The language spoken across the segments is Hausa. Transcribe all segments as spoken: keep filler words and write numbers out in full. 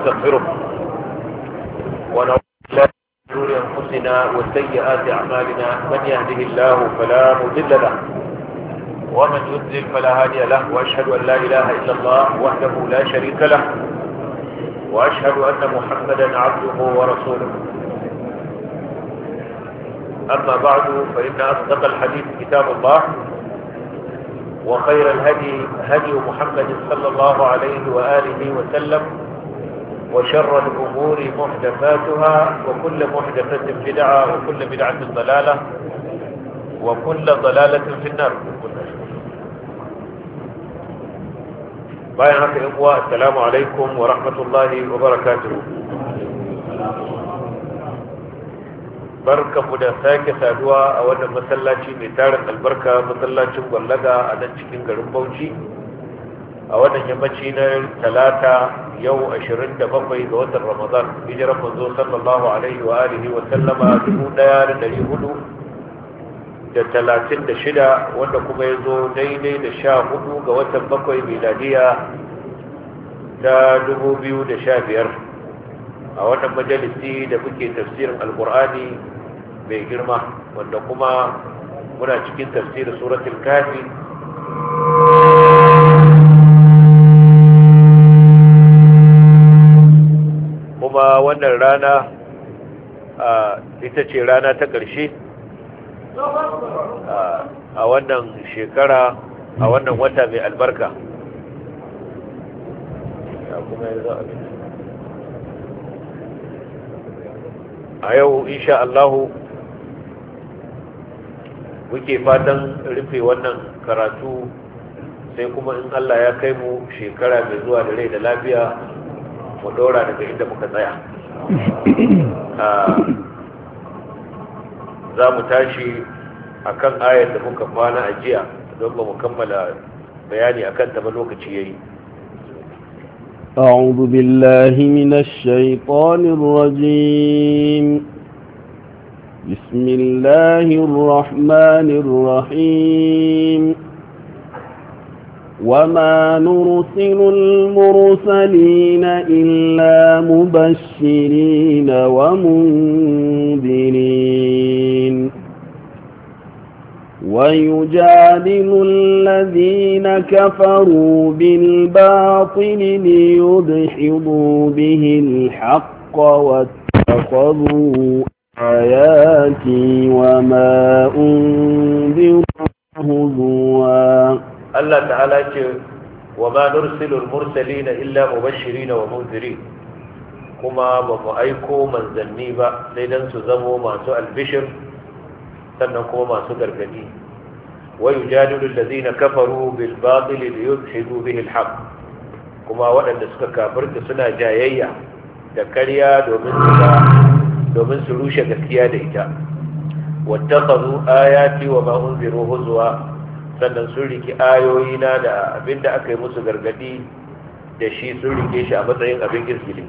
ونستغفره ونعوذ بالله من شرور أنفسنا وسيئات أعمالنا من يهده الله فلا مضل له ومن يضلل فلا هادي له وأشهد أن لا إله إلا الله وحده لا شريك له وأشهد أن محمدا عبده ورسوله. أما بعد فإن أصدق الحديث كتاب الله وخير الهدي هدي محمد صلى الله عليه وآله وسلم وشر الأمور محدثاتها وكل محدثة بدعة وكل بدعة ضلالة وكل ضلالة في النار. بايعك إخوة السلام عليكم ورحمة الله وبركاته. barka mu da sake saduwa a wannan masallaci mai tarin albarka, masallacin gwallaga a nan cikin garin Bauchi a wannan yammaci na talata yau ashirin da bakwai ga watan Ramadan, hijiran manzo sallallahu alaihi wa alihi wa sallama dubu ɗaya da ɗari hudu da talatin da shida, wanda kuma ya zo daidai da sha hudu ga watan bakwai miladiya ta dubu biyu da sha biyar a wannan majalisi da muke tafsirin alkur'ani mai girma, wanda kuma muna cikin tafsirin suratul kafi kuma wannan rana ita ce rana ta ƙarshe a wannan shekara, a wannan wata mai albarka. A yau insha Allahu muke fatan rufe wannan karatu, sai kuma in Allah ya kai mu shekara mai zuwa da rai da lafiya mu dora daga inda muka tsaya. Za mu tashi akan ayar da muka kwana a jiya don ba mu kammala bayani akan ta ba, lokaci yayi. أعوذ بالله من الشيطان الرجيم. بسم الله الرحمن الرحيم. وما نرسل المرسلين إلا مبشرين ومنذرين ويجادل الذين كفروا بالباطل ليدحضوا به الحق واتخذوا آياتي وما أنذروا هزوا. الله تعالى يقول وما نرسل المرسلين إلا مبشرين ومنذرين، كما بمؤيكو من ذنبا سيدان سزموا مع سؤال البشر سنكو مع سؤال الجديد. ويجادل الذين كفروا بالباطل ليدحضوا به الحق، كما وأن سكا كافرت سنة جايية دكريا دومن سكا domin su rushe gaskiya da ita. wattakhadhu ayati wa ma unziru huzwa, sannan sun riki ayoyina da abinda aka yi musu gargadi da shi sun rike shi a matsayin abin izgili.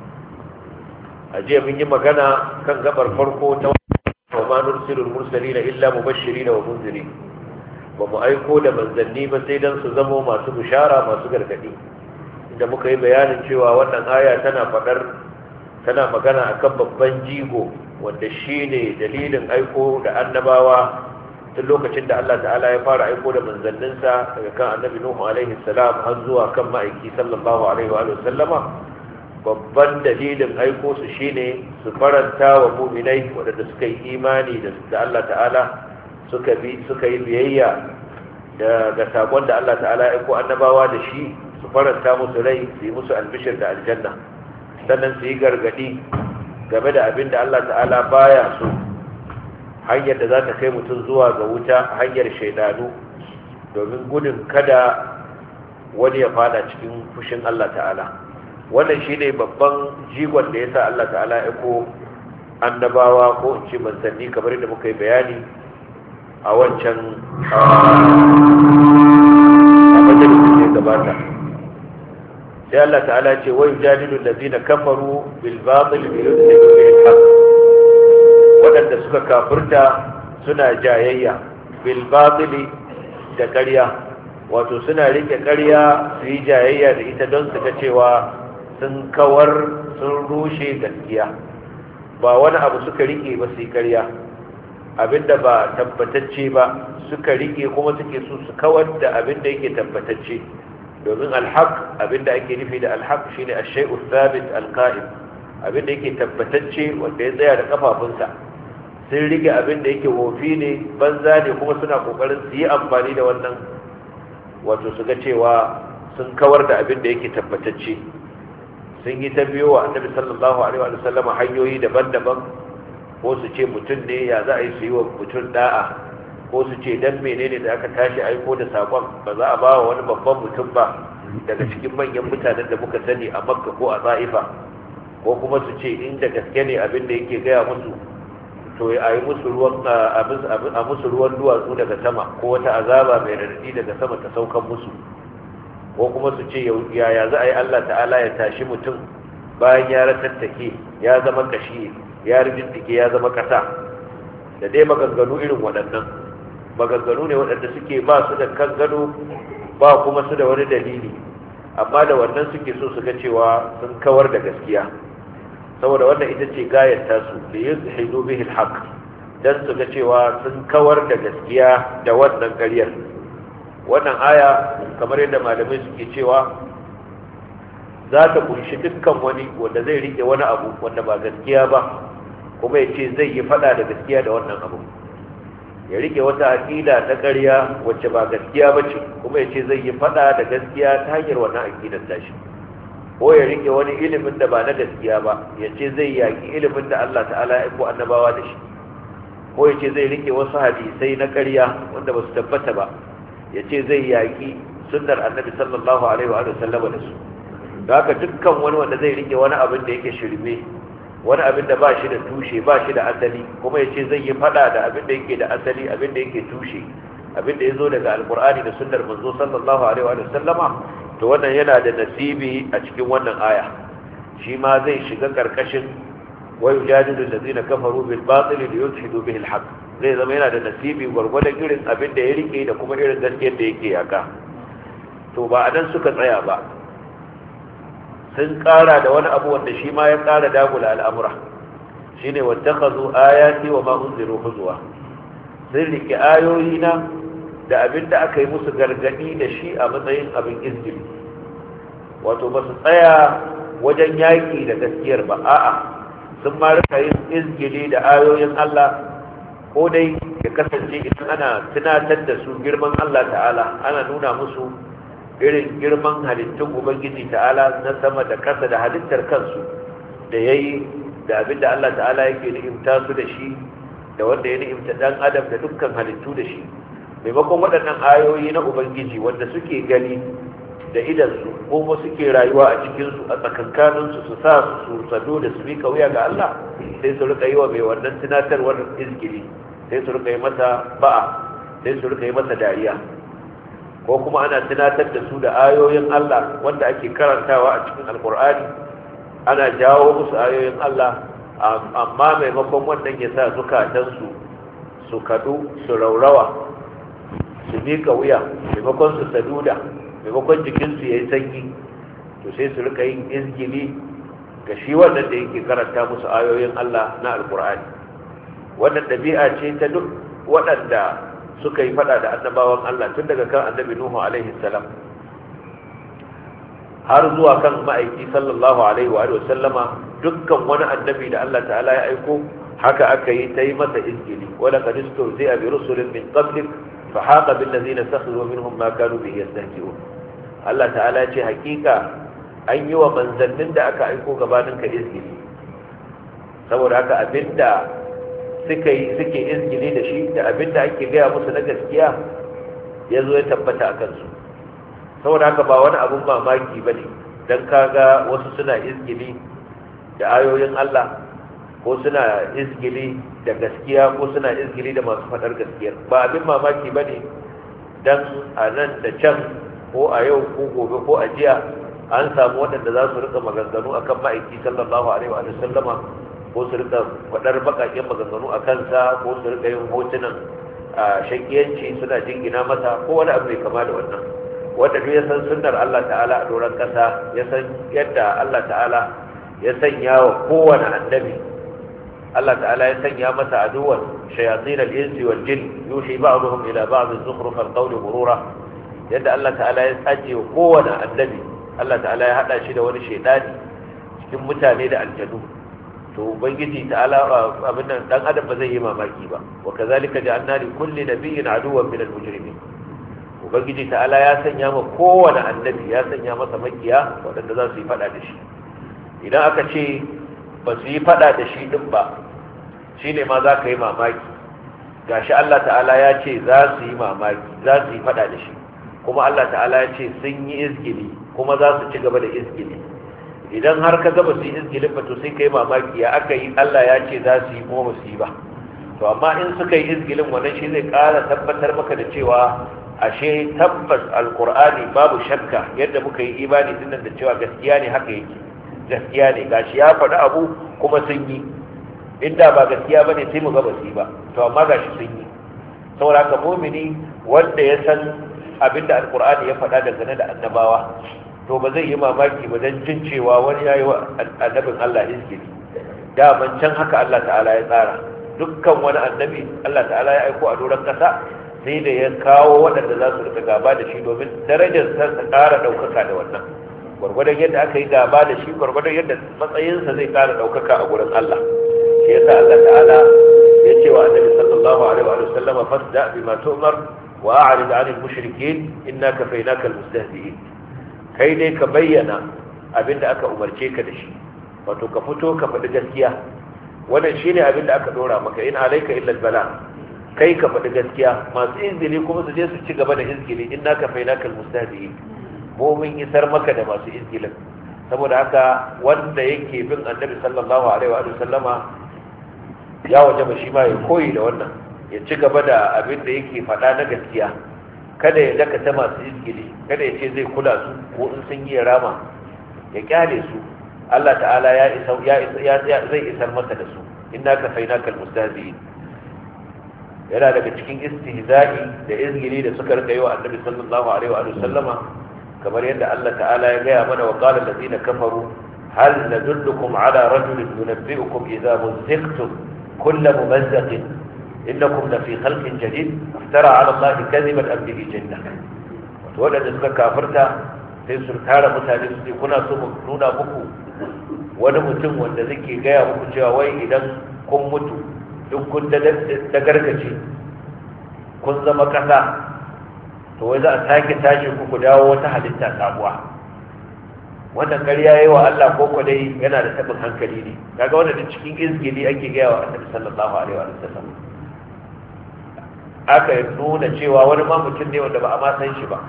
a jiya mun yi magana kan gabar farko ta wa ma nursilul mursalina illa mubashirin wa munzirin, ba mu aiko da manzanni ba sai dan su zamo masu bishara masu gargadi, inda muka yi bayanin cewa wannan aya tana fadar tana magana akan babban jigo wanda shine dalilin aiko da annabawa tun lokacin da Allah ta'ala ya fara aiko da manzanninsa daga kan annabi Nuhu alaihi salam har zuwa kan ma'aiki sallallahu alaihi wa sallama. Babban dalilin aiko su shine su faranta wa mu'minai wadanda suka yi imani da Allah ta'ala, suka bi suka yi biyayya da ga sakon da Allah ta'ala ya aiko annabawa da shi, su faranta musu rai, su yi musu albishir da aljanna, sannan su yi gargadi game da abin da Allah ta'ala baya so, hanyar da za ta kai mutum zuwa ga wuta, hanyar shaidanu, domin gudun kada wani ya fada cikin fushin Allah ta'ala. Wannan shi ne babban jigon da ya sa Allah ta'ala ya ko annabawa ko in ce manzanni, kamar da muka yi bayani a wancan a majalisun da ya gabata. sai Allah ta'ala ce wai jadilu allazina kafaru bil batil bi yudhibu bil haqq, wadanda suka kafirta suna jayayya bil batil da ƙarya, wato suna rike ƙarya su yi jayayya da ita don su ga cewa sun kawar sun rushe gaskiya. Ba wani abu suka rike ba sai ƙarya, abinda ba tabbatacce ba suka rike kuma suke so su kawar da abinda yake tabbatacce. domin alhaq abinda ake nufi da alhaq shine ash-shay'u thabit al-qa'im, abinda yake tabbatacce wanda ya tsaya da kafafunsa. sun rike abinda yake wofi ne, banza ne, kuma suna kokarin su yi amfani da wannan wato su ga cewa sun kawar da abinda yake tabbatacce. sun yi ta biyo wa annabi sallallahu alaihi wa sallama hanyoyi daban-daban, ko su ce mutum ne ya za a yi su yi wa mutum da'a, ko su ce dan menene da aka tashi aiko da sakon ba za a ba wa wani babban mutum ba daga cikin manyan mutanen da muka sani a makka ko a za'ifa, ko kuma su ce inda gaske ne abin da yake gaya musu to a yi musu ruwan a musu ruwan duwatsu daga sama, ko wata azaba mai radadi daga sama ta saukan musu, ko kuma su ce yaya za a yi Allah ta'ala ya tashi mutum bayan ya ratattake ya zama kashi ya rijintike ya zama kasa, da dai maganganu irin waɗannan maganganu ne waɗanda suke ba su da kan gado ba kuma su da wani dalili, amma da wannan suke so su ga cewa sun kawar da gaskiya, saboda wannan ita ce gayar tasu da yuzhidu bihi alhaq, dan su ga cewa sun kawar da gaskiya da wannan ƙaryar. Wannan aya kamar yadda malamai suke cewa za ta kunshi dukkan wani wanda zai rike wani abu wanda ba gaskiya ba, kuma ya ce zai yi fada da gaskiya da wannan abu, ya rike wata aqida ta ƙarya wacce ba gaskiya ba ce, kuma ya ce zai yi fada da gaskiya ta hanyar wannan aqidar tashi, ko ya rike wani ilimin da ba na gaskiya ba, ya ce zai yaki ilimin da Allah ta'ala ya aiko annabawa da shi, ko ya ce zai rike wasu hadisai na ƙarya wanda ba su tabbata ba, ya ce zai yaki sunnar annabi sallallahu alaihi wa sallam da su. da haka dukkan wani wanda zai rike wani abin da yake shirme, wani abin da ba shi da tushe ba shi da asali, kuma ya ce zai yi fada da abin da yake da asali, abin da yake tushe, abin da ya zo daga alkur'ani da sunnar manzo sallallahu alaihi wa sallama, to wannan yana da nasibi a cikin wannan aya. shi ma zai shiga karkashin wa yujadilu allazina kafaru bil batil liyudhidu bihi al haqq, zai zama yana da nasibi gwargwadon irin abin da ya rike da kuma irin gaskiyar da yake yaka. to ba a nan suka tsaya ba, sun kara da wani abu wanda shi ma ya kara dagula al'amura, shi ne wattakazu ayati wa ma unziru huzwa, sun rike ayoyi na da abin da aka yi musu gargadi da shi a matsayin abin izgili. wato ba su tsaya wajen yaki da gaskiyar ba, a'a sun ma rika yin izgili da ayoyin Allah, ko dai ya kasance idan ana tunatar da su girman Allah ta'ala, ana nuna musu irin girman halittun ubangiji ta'ala na sama da kasa da halittar kansu da yayi da abinda Allah ta'ala yake ni'imta su da shi, da wanda ya ni'imta dan adam da dukkan halittu da shi. maimakon waɗannan ayoyi na ubangiji wanda suke gani da idansu kuma suke rayuwa a cikinsu a tsakankaninsu su sa su sado da su mika wuya ga Allah, sai su rika yi wa mai wannan tunatarwar izgili, sai su rika yi masa ba'a, sai su rika yi masa dariya, ko kuma ana tunatar da su da ayoyin Allah wanda ake karantawa a cikin alkur'ani, ana jawo musu ayoyin Allah, amma maimakon wannan ya sa zukatansu su kadu su raurawa su miƙa wuya, maimakon su saduda, maimakon jikinsu ya yi sanyi, to sai su rika yin izgili ga shi wannan da yake karanta musu ayoyin Allah na alkur'ani. wannan ɗabi'a ce ta duk waɗanda suka yi fada da annabawan Allah, tun daga kan annabi Nuhu alaihi salam har zuwa kan ma'aiki sallallahu alaihi wa sallama. dukkan wani annabi da Allah ta'ala ya aiko haka aka yi ta yi masa izgili. wala qad istahzi'a bi rusulin min qablik fa haqa bil ladina sakhiru minhum ma kanu bihi yastahzi'un. Allah ta'ala ce hakika an yi wa manzannin da aka aiko gabanin ka izgili, saboda haka abinda suka yi suke izgili da shi da abinda ake gaya musu na gaskiya ya zo ya tabbata a kansu. saboda haka ba wani abun mamaki ba ne don kaga wasu suna izgili da ayoyin Allah, ko suna izgili da gaskiya, ko suna izgili da masu faɗar gaskiyar. ba abin mamaki ba ne don a nan da can, ko a yau ko gobe ko a jiya, an samu waɗanda za su rika maganganu akan ma'aiki sallallahu alaihi wa sallama, ko su rika faɗar baƙaƙen maganganu a kansa, ko su rika yin hotunan a shakiyanci suna jingina masa, ko wani abu mai kama da wannan. wanda duk ya san sunnar Allah ta'ala a doron kasa ya san yadda Allah ta'ala ya sanya wa kowane annabi Allah ta'ala ya sanya masa aduwan shayatin al-insi wal jin yuhi ba'dhum ila ba'd zukhruf al-qawl ghurura yadda Allah ta'ala ya tsaje wa kowane annabi Allah ta'ala ya hada shi da wani shaytani cikin mutane da aljanu to ubangiji ta'ala abin nan dan adam ba zai yi mamaki ba wa kazalika ja'alna li kulli nabiyyin aduwwan min al-mujrimin ubangiji ta'ala ya sanya ma kowane annabi ya sanya masa makiya wadanda za su yi fada da shi idan aka ce ba su yi fada da shi din ba shine ma za ka yi mamaki gashi Allah ta'ala ya ce za su yi mamaki za su yi fada da shi kuma Allah ta'ala ya ce sun yi izgili kuma za su ci gaba da izgili idan har ka gaba su yi izgilin ba to sai ka yi mamaki ya aka yi Allah ya ce za su yi kuma ba su yi ba to amma in suka yi izgilin wannan shi zai ƙara tabbatar maka da cewa ashe tabbas alkur'ani babu shakka yadda muka yi imani dinnan da cewa gaskiya ne haka yake gaskiya ne gashi ya faɗi abu kuma sun yi inda ba gaskiya bane sai mu ga ba su yi ba to amma gashi sun yi saboda haka mu'mini wanda ya san abinda alkur'ani ya faɗa dangane da annabawa to ba zai yi mamaki ba don jin cewa wani ya yi wa annabin Allah izgiri daman can haka Allah ta'ala ya tsara dukkan wani annabi Allah ta'ala ya aiko a doron kasa sai da ya kawo waɗanda za su rika gaba da shi domin darajar sa ta ƙara ɗaukaka da wannan gwargwadon yadda aka yi gaba da shi gwargwadon yadda matsayinsa zai ƙara ɗaukaka a gurin Allah shi yasa Allah ta'ala ya ce wa annabi sallallahu alaihi wa sallama fasda bima tu'mar wa a'rid 'anil mushrikeen inna kafaynaka al-mustahzi'in kai dai ka bayyana abinda aka umarce ka da shi wato ka fito ka faɗi gaskiya wannan shine abinda aka dora maka in alayka illa albala kai ka faɗi gaskiya masu izgili kuma su je su ci gaba da izgili inna kafaynaka almustahzi'in mu mun isar maka da masu izgilin saboda haka wanda yake bin annabi sallallahu alaihi wa sallama ya wajaba shi ma ya koyi da wannan ya ci gaba da abinda yake faɗa na gaskiya kada ya dakata masu izgili kada ya ce zai kula su ko in sun yi rama ya kyale su Allah ta'ala ya isa ya ya zai isar masa da su inna kafaynaka almustahzi'in yana daga cikin istihza'i da izgili da suka rika yi wa annabi sallallahu alaihi wa sallama kamar yadda Allah ta'ala ya gaya mana wa qala allazina kafaru hal nadullukum ala rajulin yunabbi'ukum idza muzziqtum kullu mumazzaqin إنكم لفي خلق جديد افترى على الله كذبا أم به جنة وتولد suka kafirta sai su tara mutane su kuna so mu nuna muku wani mutum wanda zai gaya muku cewa wai idan kun mutu duk kun da gargace kun zama kasa to wai za a sake tashi ku dawo wata halitta sabuwa wannan ƙarya yayi wa Allah ko ko dai yana da tabin hankali ne kaga wannan cikin izgili ake gaya wa Annabi sallallahu alaihi wa sallam aka nuna cewa wani ma mutum ne wanda ba a ma san shi ba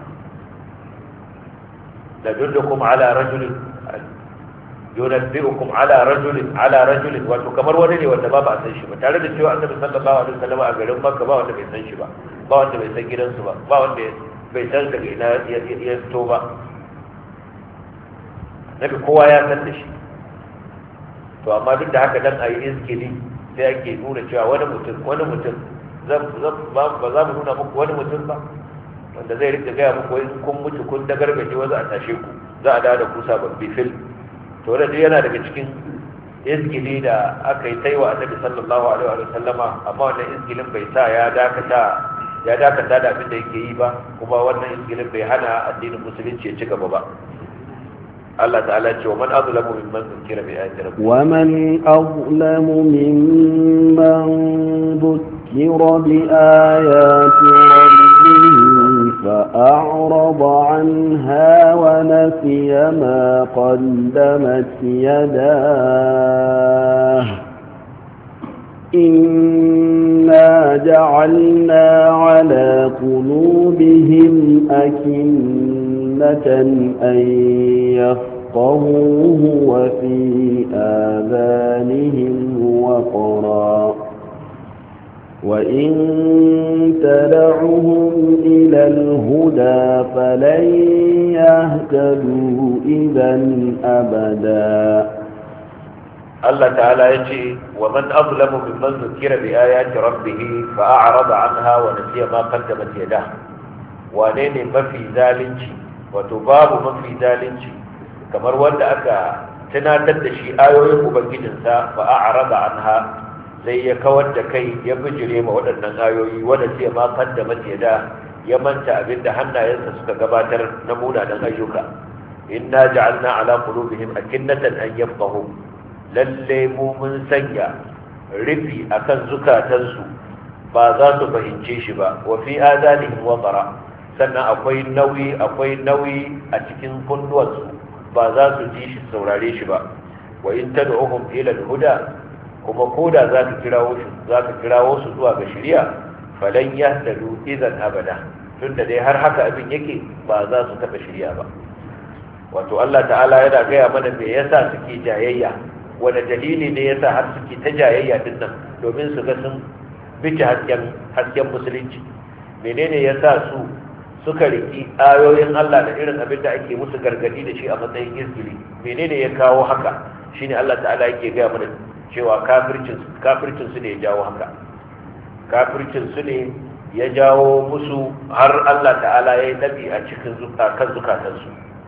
da dullukum ala rajulin yunabbi'ukum ala rajulin ala rajulin wato kamar wani ne wanda ba ba a san shi ba tare da cewa annabi sallallahu alaihi wasallam a garin Makka ba wanda bai san shi ba ba wanda bai san gidansu ba ba wanda bai san daga ina ya fito ba nabi kowa ya san da shi to amma duk da haka dan ayi izgili sai ake nuna cewa wani mutum wani mutum ba za mu nuna muku wani mutum ba wanda zai rika gaya muku wai kun mutu kun da gargaje wa za a tashe ku za a dawo da ku sababbi fil to da yana daga cikin izgili da aka yi taiwa annabi sallallahu alaihi wa sallama amma wannan izgilin bai sa ya dakata ya dakata da abin da yake yi ba kuma wannan izgilin bai hana addinin musulunci ya ci gaba ba Allah ta'ala ce wa man azlamu mimman zukira bi ayati rabbih wa man azlamu mimman ذكر بآيات ربه فأعرض عنها ونسي ما قدمت يداه إنا جعلنا على قلوبهم أكنة أن يفقهوه وفي آذانهم وقرا وإن تدعهم إلى الهدى فلن يهتدوا إذا أبدا. الله تعالى يجي ومن أظلم ممن ذكر بآيات ربه فأعرض عنها ونسي ما قدمت يداه wane ne mafi zalunci wato babu mafi zalunci kamar wanda aka tunatar da shi ayoyin ubangijinsa fa a'rada anha sai ya kawar da kai ya bijire ma waɗannan ayoyi wanda sai ma kaddamat yada ya manta abinda hannayensa suka gabatar na munanan ayyuka inna ja'alna ala qulubihim akinnatan an yafqahu lalle mu mun sanya rufi akan zukatansu ba za su fahimce shi ba wa fi adanihim waqara sannan akwai nauyi akwai nauyi a cikin kunduwansu ba za su ji shi saurare shi ba wa in tad'uhum ila al-huda kuma koda za ka kirawo su za ka kirawo su zuwa ga shari'a falan yahtadu idan abada tunda dai har haka abin yake ba za su taɓa shari'a ba wato Allah ta'ala yana gaya mana me yasa suke jayayya wani dalili ne yasa har suke ta jayayya din nan domin su ga sun bice hasken hasken musulunci menene yasa su suka riki ayoyin Allah da irin abin da ake musu gargadi da shi a matsayin izgili menene ya kawo haka shine Allah ta'ala yake gaya mana cewa kafircin kafircin su ne ya jawo haka kafircin su ne ya jawo musu har Allah ta'ala ya yi nabi a cikin kan zukatansu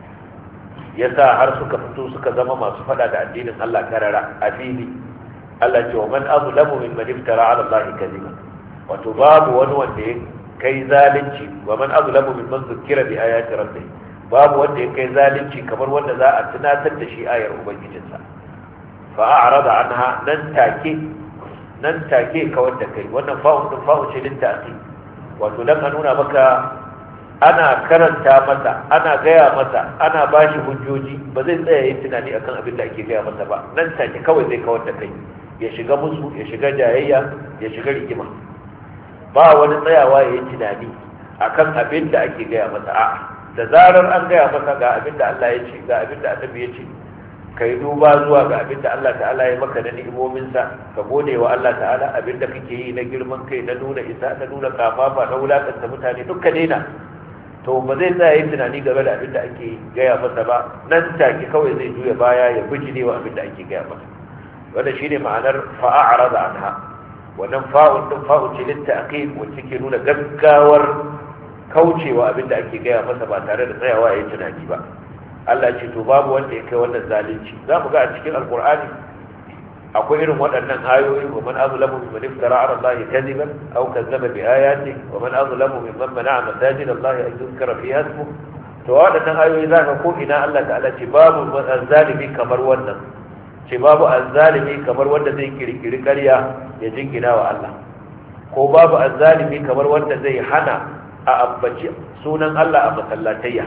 yasa har suka fito suka zama masu fada da addinin Allah karara a fili Allah ce wa man azlamu mimman iftara ala Allah kadhiba wato babu wani wanda ya kai zalunci wa man azlamu mimman zukira bi ayati rabbih babu wanda ya kai zalunci kamar wanda za a tunatar da shi ayar ubangijinsa fa a'rada anha nan take nan take kawar da kai wannan fa'un din fa'u ce din ta'qi wato dan a nuna maka ana karanta masa ana gaya masa ana bashi hujjoji ba zai tsaya yin tunani akan abin da ake gaya masa ba nan take kawai zai kawar da kai ya shiga musu ya shiga jayayya ya shiga rigima ba wani tsayawa ya yi tunani akan abin da ake gaya masa a'a da zarar an gaya masa ga abin da Allah ya ce ga abin da Annabi ya ce kai duba zuwa ga abin da Allah ta'ala ya maka na ni'imominsa ka gode wa Allah ta'ala abin da kake yi na girman kai na nuna isa na nuna kafafa na wulakanta mutane duka daina to ba zai tsaya yin tunani game da abin da ake gaya masa ba nan take kawai zai juya baya ya bijire wa abin da ake gaya masa wanda shine ma'anar fa'arada anha wannan fa'un din fa'u ce litta'qib wacce ke nuna gaggawar kaucewa abin da ake gaya masa ba tare da tsayawa yayin tunani ba Allah ce to babu wanda ya kai wannan zalunci za mu ga a cikin alqur'ani akwai irin waɗannan ayoyi wa man azlamu mimman iftara ala Allah kadiban aw kazzaba bi ayati wa man azlamu mimman mana'a masajid Allah an yuzkara fiha ismuhu to waɗannan ayoyi za ka ko ina Allah ta'ala ce babu azzalimi kamar wannan ce babu azzalimi kamar wanda zai kirkiri ƙarya ya jingina wa Allah ko babu azzalimi kamar wanda zai hana a ambaci sunan Allah a masallatayya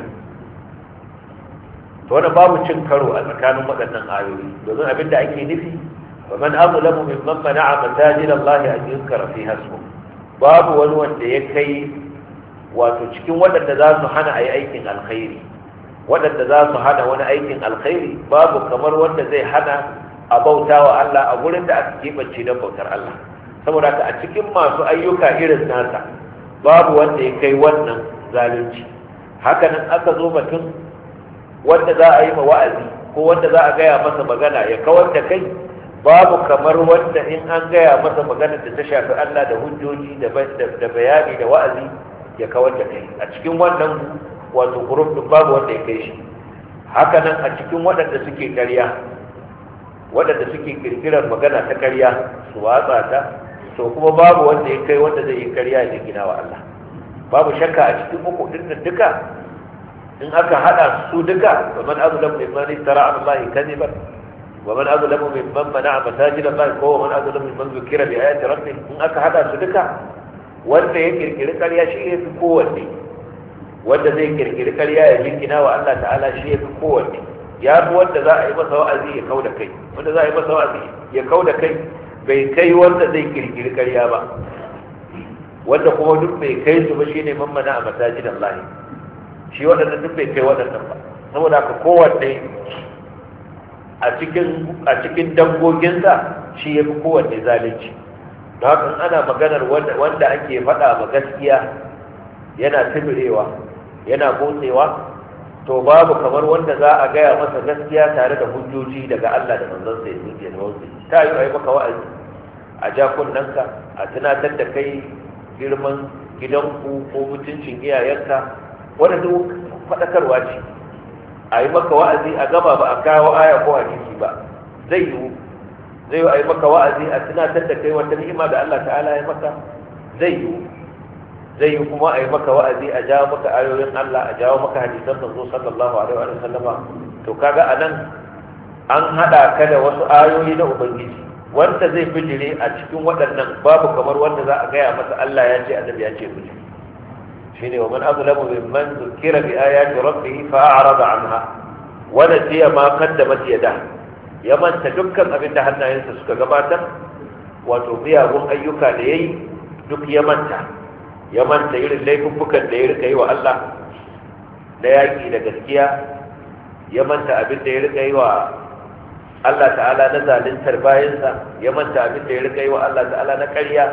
to wannan babu cin karo a tsakanin waɗannan ayoyi domin abin da ake nufi wa man azlamu mimman mana'a masajid Allah an yuzkara fiha ismuhu babu wani wanda ya kai wato cikin waɗanda za su hana ayi aikin alkhairi waɗanda za su hana wani aikin alkhairi babu kamar wanda zai hana a bauta wa Allah a gurin da aka keɓance don bautar Allah saboda haka a cikin masu ayyuka irin nasa babu wanda ya kai wannan zalunci haka nan aka zo batun wanda za a yi ma wa'azi ko wanda za a gaya masa magana ya kawar da kai babu kamar wanda in an gaya masa magana da ta shafi Allah da hujjoji da bayani da wa'azi ya kawar da kai a cikin wannan wato group din babu wanda ya kai shi haka nan a cikin waɗanda suke ƙarya waɗanda suke kirkirar magana ta ƙarya su watsa ta to kuma babu wanda ya kai wanda zai yi ƙarya ya gina wa Allah babu shakka a cikin uku din nan duka in aka hada su duka wa man azlamu mimman istara ala Allah kadiban wa man azlamu mimman mana'a masajid Allah ko wa man azlamu mimman zukira bi ayati rabbih in aka hada su duka wanda ya kirkiri ƙarya shi ya fi kowanne wanda zai kirkiri ƙarya ya jingina wa Allah ta'ala shi ya fi kowanne ya fi wanda za a yi masa wa'azi ya kau da kai wanda za a yi masa wa'azi ya kau da kai bai kai wanda zai kirkiri ƙarya ba wanda kuma duk bai kai su ba shine mammana a masajid Allah shi waɗannan duk bai kai waɗannan ba saboda haka kowanne a cikin a cikin dangoginsa shi ya fi kowanne zalunci don haka ana maganar wanda ake faɗa ma gaskiya yana tibirewa yana motsewa to babu kamar wanda za a gaya masa gaskiya tare da hujjoji daga Allah da manzon sa ya zuke da wasu ta yi ai maka wa'azi a ja kunnanka a tunatar da kai girman gidanku ko mutuncin iyayenka, wanda duk faɗakarwa ce. A yi maka wa'azi a gaba ba a kawo aya ko hadisi ba, zai yiwu zai yi a yi maka wa'azi a tunatar da kai wata ni'ima da Allah ta'ala ya maka, zai yiwu zai yi kuma a yi maka wa'azi a jawo maka ayoyin Allah, a jawo maka hadisan manzo sallallahu alaihi wa sallama. To kaga anan an hada ka da wasu ayoyi na ubangiji, wanda zai bijire a cikin waɗannan babu kamar wanda za a gaya masa Allah ya ce annabi ya ce bijire. shine wa man azlamu mimman zukira bi ayati rabbih fa a'rada anha wa nasiya ma qaddamat yadah, ya manta dukkan abin da hannayensa suka gabatar, wato miyagun ayyuka da yayi duk ya manta ya manta irin laifukan da ya rika yi wa Allah da yaki da gaskiya, ya manta abin da ya rika yi wa Allah ta'ala na zaluntar bayansa, ya manta abin da ya rika yi wa Allah ta'ala na ƙarya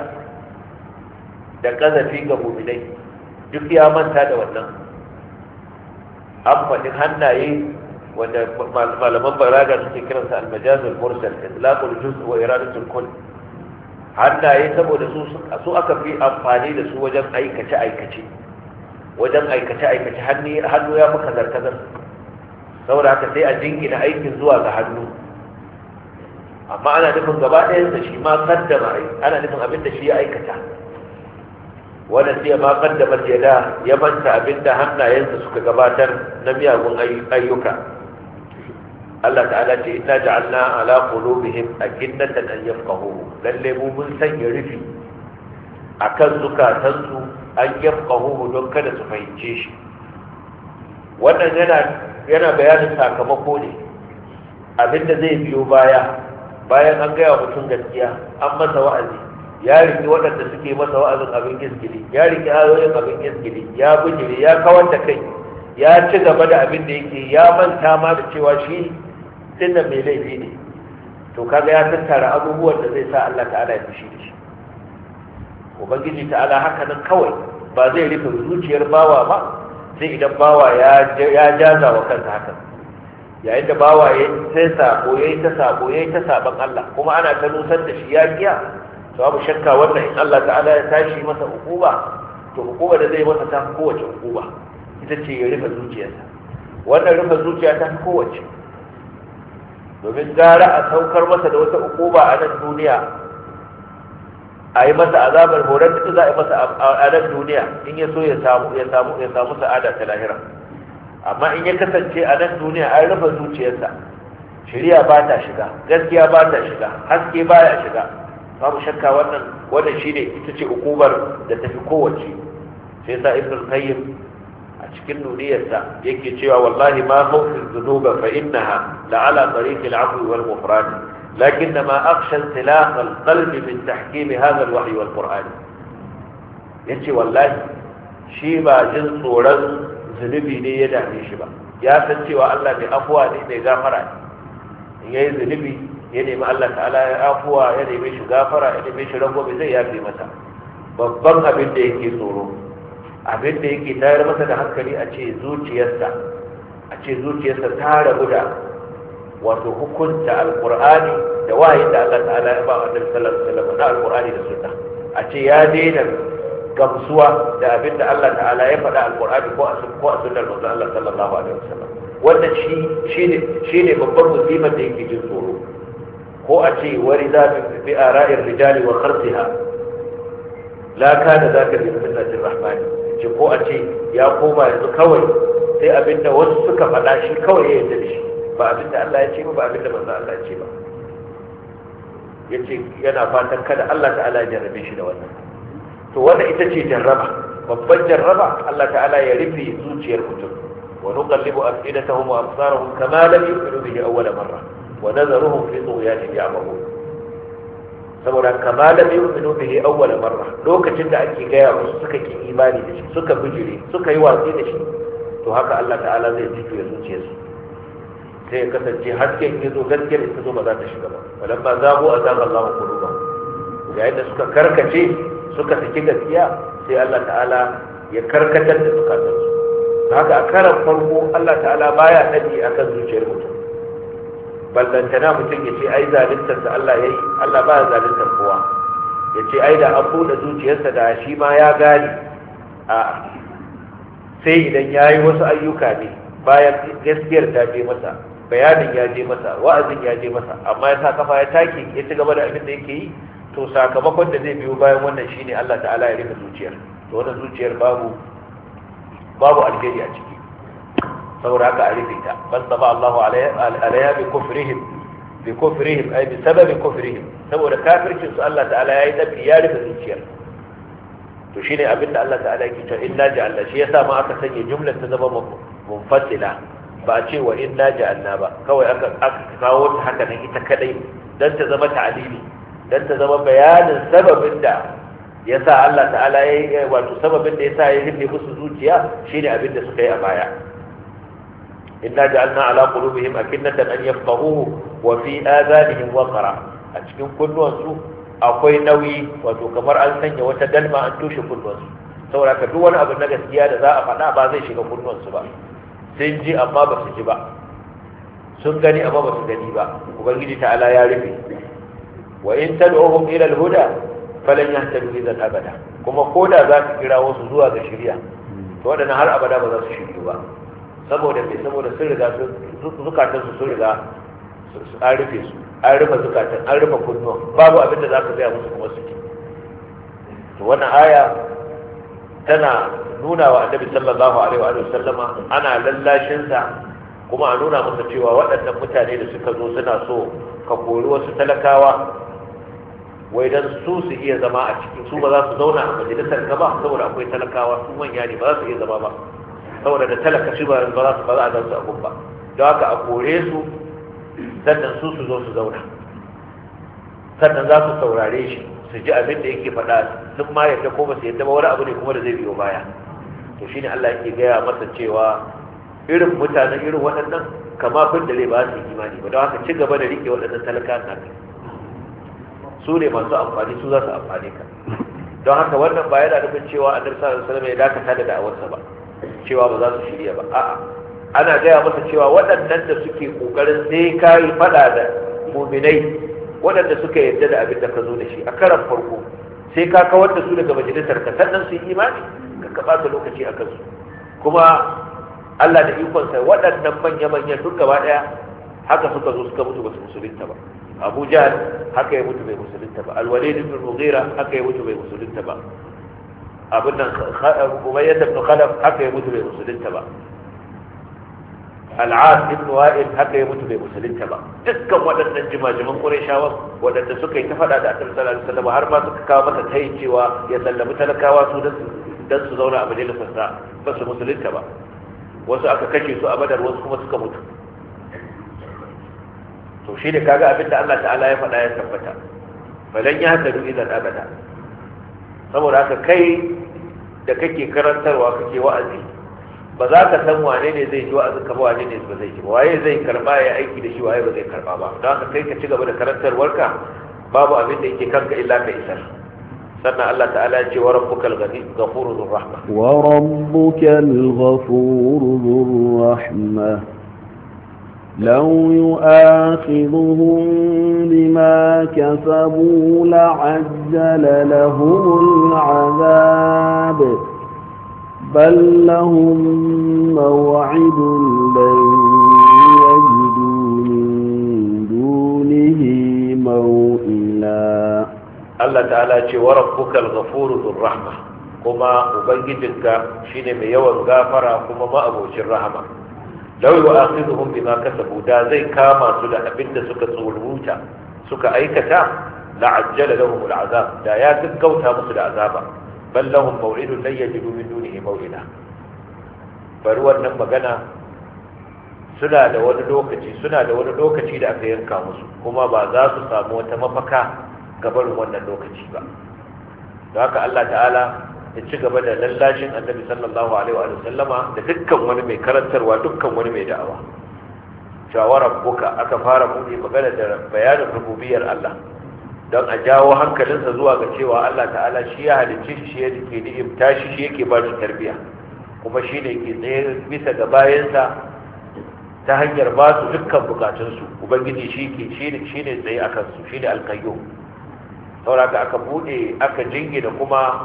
da ƙazafi ga mu'minai, duk ya manta da wannan. An faɗi hannaye wanda malaman balaga suke kiransa al-majazul mursal, itlaqul juz' wa iradatul kull. Hannaye saboda su su aka fi amfani da su wajen aikace aikace wajen aikace aikace hannu hannu ya fi kazar kazar, saboda haka sai a jingina aikin zuwa ga hannu, amma ana nufin gaba ɗayan da shi ma kaddama ana nufin abin da shi ya aikata. Wannan sai ma kaddama yada, ya manta abin da hannayensa suka gabatar na miyagun ayyuka. Allah ta'ala ce inna ja'alna ala qulubihim akinnatan an yafqahu, lalle mu mun sanya rufi akan zukatansu an yafqahu don kada su fahimce shi. Wannan yana yana bayanin sakamako ne, abinda zai biyo baya bayan an gaya wa mutum gaskiya, an masa wa'azi, ya riki waɗanda suke masa wa'azin abin izgili, ya riki ayoyin abin izgili, ya bijire, ya kawar da kai, ya ci gaba da abin da yake, ya manta ma da cewa shi dinnan mai laifi ne. To kaga ya tattara abubuwan da zai sa Allah ta'ala ya fushi da shi. Ubangiji ta'ala haka nan kawai ba zai rufe zuciyar bawa ba sai idan bawa ya ya jaza wa kansa haka. Yayin da bawa ya sai sako yayi ta sako yayi ta saban Allah, kuma ana ta nusar da shi ya kiya, to babu shakka wannan in Allah ta'ala ya tashi masa hukuma, to hukuma da zai masa ta kowace hukuma ita ce ya rufe zuciyarsa. Wannan rufe zuciya ta kowace, domin gara a saukar masa da wata hukuma a nan duniya, a yi masa azabar horar da za a yi masa a nan duniya in ya so ya samu ya samu ya samu sa'ada ta lahira. Amma in ya kasance a nan duniya an rufe zuciyarsa, shari'a ba ta shiga, gaskiya ba ta shiga, haske ba ya shiga, babu shakka wannan wannan shine ita ce hukumar da tafi kowace. Sai sa Ibn al-Qayyim a cikin nuniyarsa yake cewa wallahi ma khawfi dhunuba fa innaha la ala tariq al-'afwi wal ghufran, lakinma akhsha intilaq al-qalbi min tahkim hadha al-wahy wal Qur'an. Yace wallahi shi ba jin tsoron zunubi ne ya dame shi ba, ya san cewa Allah mai afuwa ne mai gafara ne. In yayi zunubi ya nemi Allah ta'ala ya afuwa, ya nemi shi gafara, ya nemi shi rangwame, zai yafe masa. Babban abin da yake tsoro, abin da yake tayar masa da hankali a ce zuciyarsa a ce zuciyarsa ta rabu da wato hukunta alqur'ani da wahayin da Allah ta'ala ya ba Annabi sallallahu alaihi wasallam na alqur'ani da sunna, a ce ya daina gamsuwa da abin da Allah ta'ala ya faɗa alqur'ani ko a ko a sunnar manzo Allah sallallahu alaihi wasallam. Wannan shi shine shine babban musibar da yake jin tsoro. Ko a ce wari za bi ara'ir rijali wa kharsiha la kana zaka bi sunnatir rahmani, ce ko a ce ya koma yanzu kawai sai abinda wasu suka faɗa shi kawai ya yarda da shi, ba abinda Allah ya ce ba ba abinda manzo Allah ya ce ba. Yace yana fatan kada Allah ta'ala ya jarrabe shi da wannan. To wannan ita ce jarraba, babban jarraba, Allah ta'ala ya rufe zuciyar mutum. Wa nuqallibu afidatahum wa absarahum kama lam yu'minu bihi awwal marra wa nadharuhum fi tughyanihim ya'mahun. Saboda kama lam yu'minu bihi awwal marra, lokacin da ake gaya musu suka ki imani da shi, suka bijire, suka yi watsi da shi, to haka Allah ta'ala zai jituya zuciyarsu. Sai ya kasance hasken ya zo, gaskiyar ita zo ba za ta shiga ba. Walamma zagu azaga Allahu qulubahum, yayin da suka karkace suka saki gaskiya, sai Allah ta'ala ya karkatar da zukatansu. Haka a karan farko Allah ta'ala baya dadi akan zuciyar mutum. Ballantana mutum ya ce ai zaluntar da Allah ya yi, Allah ba ya zaluntar kowa. Ya ce ai da an buɗe zuciyarsa da shi ma ya gane a sai idan yayi wasu ayyuka ne bayan gaskiyar ta je masa, bayanin ya je masa, wa'azin ya je masa, amma ya sa kafa ya take ya ci gaba da abin da yake yi, to sakamakon da zai biyo bayan wannan shine Allah ta'ala ya rufe zuciyar. To wannan zuciyar babu babu alheri a ciki, saboda haka a rufe ta. bal taba Allahu alaiha bi kufrihim bi kufrihim ay bi sababi kufrihim, saboda kafircin su Allah ta'ala yayi dafi ya rufe zuciyar. to shine abinda Allah ta'ala yake cewa inna ja'alna, shi yasa ma aka sanya jumlar ta zama munfasila, ba a ce wa inna ja'alna ba, kawai aka aka kawo ta haka nan ita kadai dan ta zama ta'alili, dan ta zama bayanin sababin da yasa Allah ta'ala yayi, wato sababin da yasa ya rufe musu zuciya shine abinda suka yi a baya. inna ja'alna ala qulubihim akinnatan an yafqahuhu wa fi adhanihim waqra, a cikin kunnuwansu akwai nauyi, wato kamar an sanya wata dalma an toshe kunnuwansu, saboda ka duk wani abu na gaskiya da za a faɗa ba zai shiga kunnuwansu ba. Sun ji amma ba su ji ba, sun gani amma ba su gani ba. Ubangiji ta'ala ya rufe. wa in tad'uhum ila al-huda falan yahtadu idan abada, kuma koda za ka kira wasu zuwa ga shari'a, to wadannan har abada ba za su shiryu ba. saboda me saboda sun riga zukatan su sun riga an rufe su, an rufe zukatan, an rufe kunnuwan, babu abin da za ka gaya musu kuma su ji. to wannan aya tana nuna wa annabi sallallahu alaihi wa sallama ana lallashin sa, kuma a nuna masa cewa waɗannan mutane da suka zo suna so ka kori wasu talakawa wai dan su su iya zama a cikin su, ba za su zauna a majalisar ka ba saboda akwai talakawa, su manya ne ba za su iya zama ba saboda da talaka shi ba za su ba za a gansu abun ba, don haka a kore su sannan su su zo su zauna, sannan za su saurare shi su ji abin da yake faɗa, sun ma yadda ko ba su yadda ba wani abu ne kuma da zai biyo baya. to shine Allah yake gaya masa cewa irin mutanen irin waɗannan kama fin da ba su yi imani ba, don haka ci gaba da rike waɗannan talaka na su ne masu amfani, su za su amfane ka. don haka wannan ba yana nufin cewa annabi sallallahu alaihi wasallam ya dakata da da'awarsa ba, cewa ba za su shirya ba, a'a ana gaya masa cewa waɗannan da suke kokarin sai kai fada da mu'minai, waɗanda suka yarda da abin da ka zo da shi a karan farko, sai ka kawar da su daga majalisar ka sannan su yi imani, ka ka lokaci a kansu. kuma Allah da ikonsa waɗannan manya-manyan duk gaba ɗaya haka suka zo suka mutu ba su musulunta ba. Abu Jahl haka ya mutu bai musulunta ba, Al-Walid ibn Mughira haka ya mutu bai musulunta ba, abin nan Umayyah ibn Khalaf haka ya mutu bai musulunta ba, Al-As ibn Wa'il haka ya mutu bai musulunta ba. dukkan waɗannan jimajiman Qurayshawa waɗanda suka yi ta faɗa da Annabi sallallahu alaihi wasallam har ma suka kawo masa tayin cewa ya sallami talakawa su dan su zauna a majalisar sa, ba su musulunta ba. wasu aka kashe su a Badar, wasu kuma suka mutu. to shi ne kaga abin da Allah ta'ala ya faɗa ya tabbata, falan ya hadu idan abada. saboda haka kai da kake karantarwa kake wa'azi, ba za ka san wane ne zai ji wa'azin ka ba, wane ne ba zai ji ba, waye zai karba ya aiki da shi, waye ba zai karba ba. don haka kai ka ci gaba da karantarwarka, babu abin da yake kanka illa ka isar. sannan Allah ta'ala ya ce wa rabbukal ghafuru dhur rahma, wa rabbukal ghafuru dhur rahma لو يؤاخذهم بما كسبوا لعجل لهم العذاب بل لهم موعد لن يجدوا من دونه موئلا. الله تعالى وربك الغفور ذو الرحمة، كما أبنجدك شين ميوان غافرة كما ما أبوش الرحمة. lau yi wa akhiduhum bima kasabu, da zai kama su da abin da suka tsoruta suka aikata, la ajjala lahum al'azab, da ya gaggauta musu da azaba. bal lahum maw'idun lan yajidu min dunihi maw'ida, bari wannan magana suna da wani lokaci suna da wani lokaci da aka yanka musu, kuma ba za su samu wata mafaka ga barin wannan lokaci ba. don haka Allah ta'ala ya ci gaba da lallashin annabi sallallahu alaihi wa sallama da dukkan wani mai karantarwa, dukkan wani mai da'awa. shawara buka aka fara buɗe magana da bayanin rububiyar Allah don a jawo hankalinsa zuwa ga cewa Allah ta'ala shi ya halicce shi, shi yake ni'imta shi, shi yake ba shi tarbiya, kuma shi ne ke tsaye bisa ga bayansa ta hanyar ba su dukkan bukatunsu. ubangiji shi ke shi ne tsaye a kansu, shi ne alkayyum. saboda aka buɗe aka jingina kuma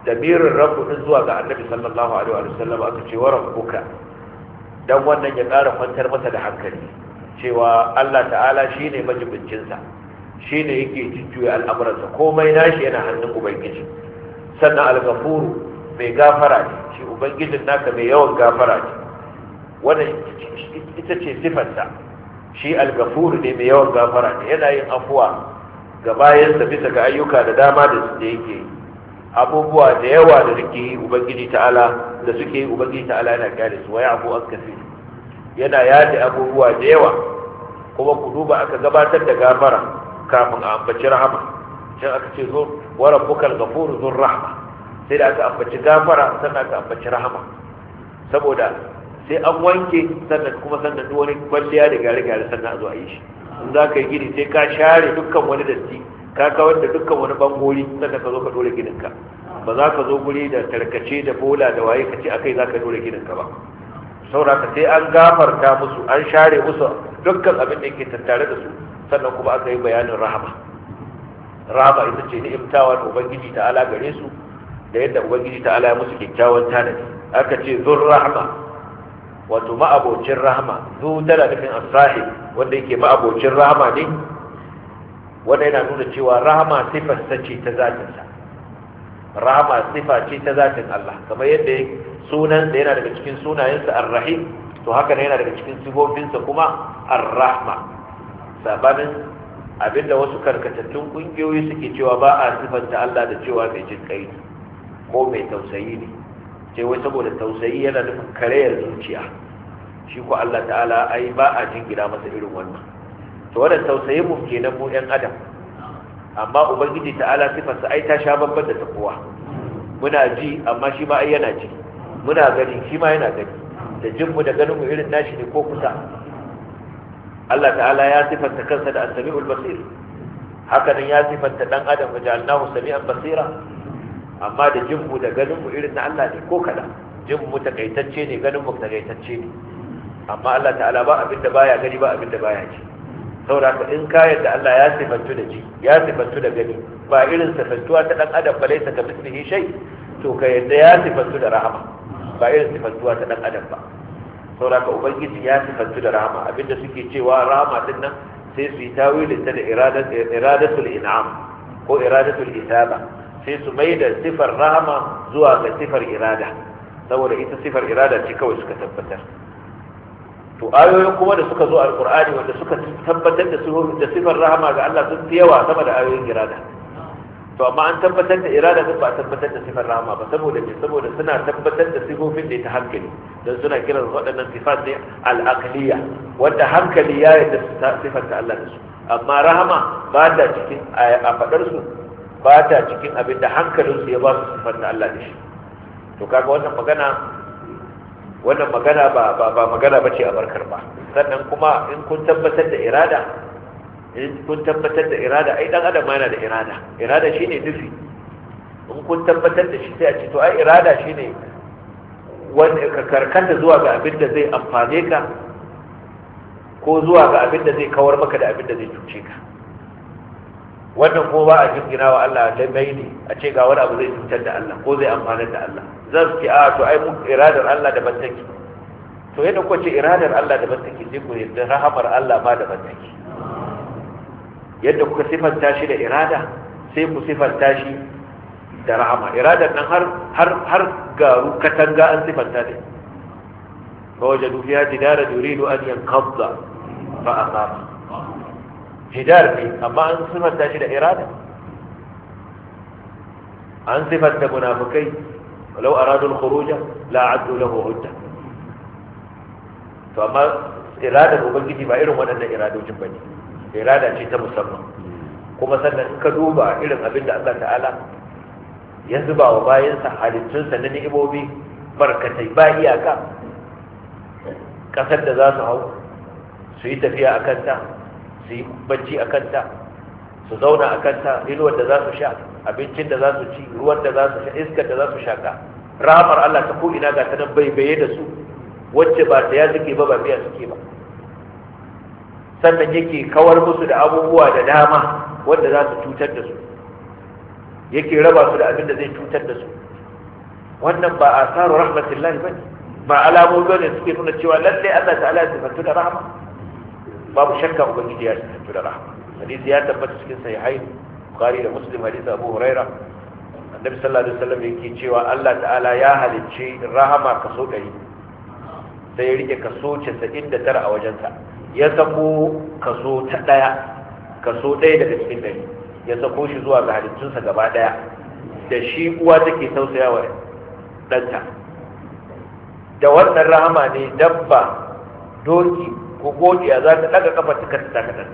damirin rabbu din zuwa ga annabi sallallahu alaihi wa sallam aka ce wa rabbuka dan wannan ya ƙara kwantar masa da hankali cewa Allah ta'ala shine majibincin sa shine yake jujjuya al'amuransa komai nashi yana hannun ubangiji. Sannan al-ghafur mai gafara ne shi ubangijin naka mai yawan gafara ne wannan ita ce sifarsa shi al-ghafur ne mai yawan gafara ne yana yin afuwa ga bayansa bisa ga ayyuka da dama da yake yi abubuwa da yawa da suke yi ubangiji ta'ala da suke yi ubangiji ta'ala yana kyale su waya abu an kafi yana yada abubuwa da yawa kuma ku duba aka gabatar da gafara kafin a ambaci rahama can aka ce zo wa rabbukal ghafuru dhur rahma sai da aka ambaci gafara sannan aka ambaci rahama saboda sai an wanke sannan kuma sannan duk wani kwalliya da gare-gare sannan a zo a yi shi in za ka yi gini sai ka share dukkan wani datti ka kawar da dukkan wani bangori sannan ka zo ka dole gininka ba za ka zo guri da tarkace da bola da waye ka ce akai za ka dole gininka ba sauraka sai an gafarta musu an share musu dukkan abin da yake tattare da su sannan kuma aka yi bayanin rahama rahama ita ce ni'imtawa da ubangiji ta'ala gare su da yadda ubangiji ta'ala ya musu kyakkyawan tanadi aka ce zur rahma wato ma'abocin rahama zu tana nufin as-sahib wanda yake ma'abocin rahama ne wanda yana nuna cewa rahama sifar ce ta zatinsa rahama sifa ce ta zatin Allah kamar yadda sunan da yana daga cikin sunayensa ar-rahim to haka ne yana daga cikin sifofinsa kuma ar-rahma sabanin abinda wasu karkatattun kungiyoyi suke cewa ba a sifanta Allah da cewa mai jin kai ko mai tausayi ne ce wai saboda tausayi yana nufin karayar zuciya shi ko Allah ta'ala ai ba a jingina masa irin wannan to wannan tausayin mu kenan mu ɗan adam amma ubangiji ta'ala sifarsa ai ta sha babban da ta kowa muna ji amma shi ma ai yana ji muna gani shi ma yana gani da jin mu da ganin mu irin nashi ne ko kusa Allah ta'ala ya sifanta kansa da as-sami'ul basir haka nan ya sifanta dan adam wajalnahu sami'an basira amma da jin mu da ganin mu irin na Allah ne ko kada jin mu takaitacce ne ganin mu takaitacce ne amma Allah ta'ala ba abinda baya gani ba abinda baya ji saboda in ka yadda Allah ya sifantu da ji ya sifantu da gani ba irin sifantuwa ta dan adam ba laysa ka mislihi shay to ka yadda ya sifantu da rahama ba irin sifantuwa ta dan adam ba saboda ubangiji ya sifantu da rahama abinda suke cewa rahama din nan sai su yi tawilin ta da iradatul in'am ko iradatul isaba sai su mai da sifar rahama zuwa ga sifar irada saboda ita sifar irada ce kawai suka tabbatar to ayoyin kuma da suka zo alqur'ani wanda suka tabbatar da da sifar rahama ga Allah sun fi yawa sama da ayoyin irada to amma an tabbatar da irada ba a tabbatar da sifar rahama ba saboda me saboda suna tabbatar da sifofin da ta hankali dan suna kiran waɗannan sifat ne al-aqliya wanda hankali ya yarda su sifar ta Allah da su amma rahama ba ta cikin a fadar su ba ta cikin abin da hankalin su ya ba su sifar ta Allah da shi to kaga wannan magana wannan magana ba ba magana bace a barkar ba sannan kuma in kun tabbatar da irada in kun tabbatar da irada ai dan adam yana da irada irada shine nufi in kun tabbatar da shi sai a ce to ai irada shine wanda ka karkata zuwa ga abin da zai amfane ka ko zuwa ga abin da zai kawar maka da abin da zai cuce ka wannan ko ba a jingina wa Allah lamai ne a ce ga wani abu zai cutar da Allah ko zai amfanar da Allah zan ce a to ai mu iradar Allah daban take to yadda ko ce iradar Allah daban take sai ku yadda rahamar Allah ma daban take yadda kuka sifanta shi da irada sai ku sifanta shi da rahama iradar nan har har har garu katanga an sifanta ne fa wajadu fiha jidara yuridu an yanqadha fa aqama jidar ne amma an sifanta shi da irada an sifanta munafikai walau aradu al-khuruj la addu lahu hujja to amma iradar ubangiji ba irin waɗannan iradojin bane irada ce ta musamman kuma sannan in ka duba irin abin da Allah ta'ala ya zuba wa bayansa halittunsa na ni'imomi barkatai ba iyaka kasar da za su hau su yi tafiya a kanta su yi bacci a kanta su zauna a kanta inuwar da za su sha abincin da za su ci ruwan da za su sha iskar da za su shaka rahamar Allah ta ko'ina ga ta nan baibaye da su wacce ba ta ya suke ba ba biya suke ba sannan yake kawar musu da abubuwa da dama wanda za su cutar da su yake raba su da abin da zai cutar da su wannan ba asaru rahmatillahi bane, ba alamomi ne suke nuna cewa lalle Allah ta'ala ya sifantu da rahama. babu shakka ubangiji ya sifantu da rahama. hadisi ya tabbata cikin sahihai Bukhari da Muslim, hadisi Abu Huraira, annabi sallallahu alaihi wasallam yake cewa Allah ta'ala ya halicci rahama kaso ɗari, sai ya rike kaso casa'in da tara a wajensa, ya sako kaso ta ɗaya kaso ɗaya daga cikin ɗari, ya sako shi zuwa ga halittunsa gaba ɗaya, da shi uwa take tausaya wa ɗanta. Da wannan rahama ne dabba, doki ko godiya za ta ɗaga kafa ta kanta ta ɗanta.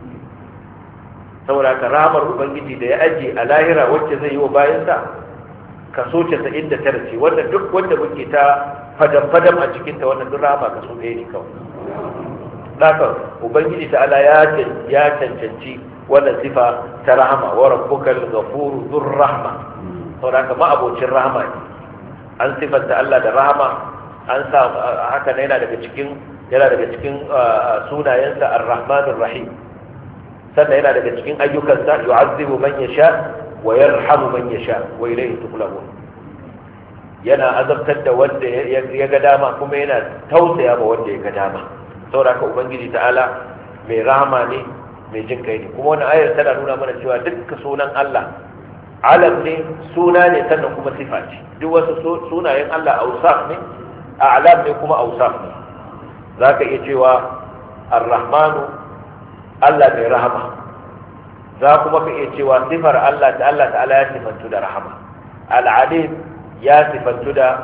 saboda ka rahamar ubangiji da ya aje a lahira wacce zai yi wa bayansa kaso casa'in da tara ce, wanda duk wanda muke ta fadam-fadam a cikinta, wannan duk rahama kaso ɗaya ne kawai. Ɗaka ubangiji ta ala ya cancanci wannan sifa ta rahama, wa rabbukal ghafuru dhur rahma. saboda ka ma'abocin rahama ne, an sifanta Allah da rahama, an sa haka ne yana daga cikin yana daga cikin sunayensa ar-rahmanur rahim. sannan yana daga cikin ayyukansa yu'azzibu man yasha wa yarhamu man yasha wa ilayhi tuqlabun. yana azabtar da wanda ya ga dama kuma yana tausaya ma wanda ya ga dama. saboda haka ubangiji ta'ala mai rahama ne, mai jin kai ne. kuma wannan ayar tana nuna mana cewa dukkan sunan Allah alam ne, suna ne, sannan kuma sifa ce. duk wasu sunayen Allah awsaf ne, a'lam ne kuma awsaf ne. zaka iya cewa ar-rahmanu Allah mai rahama, za kuma ka iya cewa sifar Allah ta Allah ta'ala ya sifantu da rahama. Al-alim ya sifantu da